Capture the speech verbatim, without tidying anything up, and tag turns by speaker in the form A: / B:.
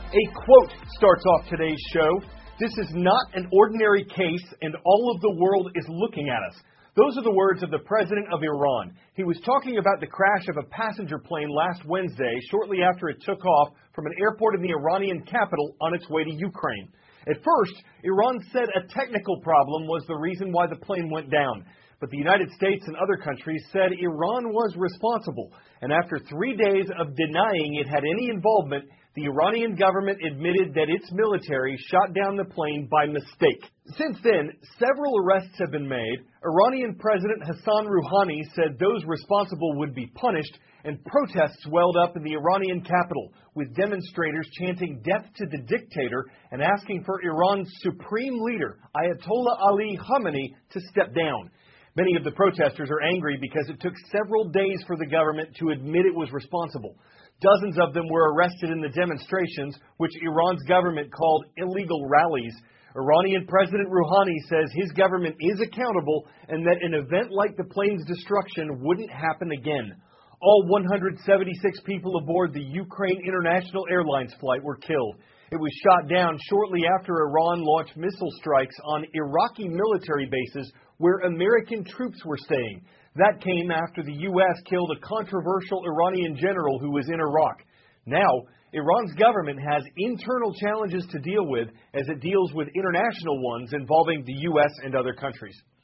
A: A quote starts off today's show. This is not an ordinary case, and all of the world is looking at us. Those are the words of the president of Iran. He was talking about the crash of a passenger plane last Wednesday, shortly after it took off from an airport in the Iranian capital on its way to Ukraine. At first, Iran said a technical problem was the reason why the plane went down. But the United States and other countries said Iran was responsible. And after three days of denying it had any involvement, the Iranian government admitted that its military shot down the plane by mistake. Since then, several arrests have been made. Iranian President Hassan Rouhani said those responsible would be punished, and protests welled up in the Iranian capital, with demonstrators chanting death to the dictator and asking for Iran's supreme leader, Ayatollah Ali Khamenei, to step down. Many of the protesters are angry because it took several days for the government to admit it was responsible. Dozens of them were arrested in the demonstrations, which Iran's government called illegal rallies. Iranian President Rouhani says his government is accountable and that an event like the plane's destruction wouldn't happen again. All one hundred seventy-six people aboard the Ukraine International Airlines flight were killed. It was shot down shortly after Iran launched missile strikes on Iraqi military bases where American troops were staying. That came after the U S killed a controversial Iranian general who was in Iraq. Now, Iran's government has internal challenges to deal with as it deals with international ones involving the U S and other countries.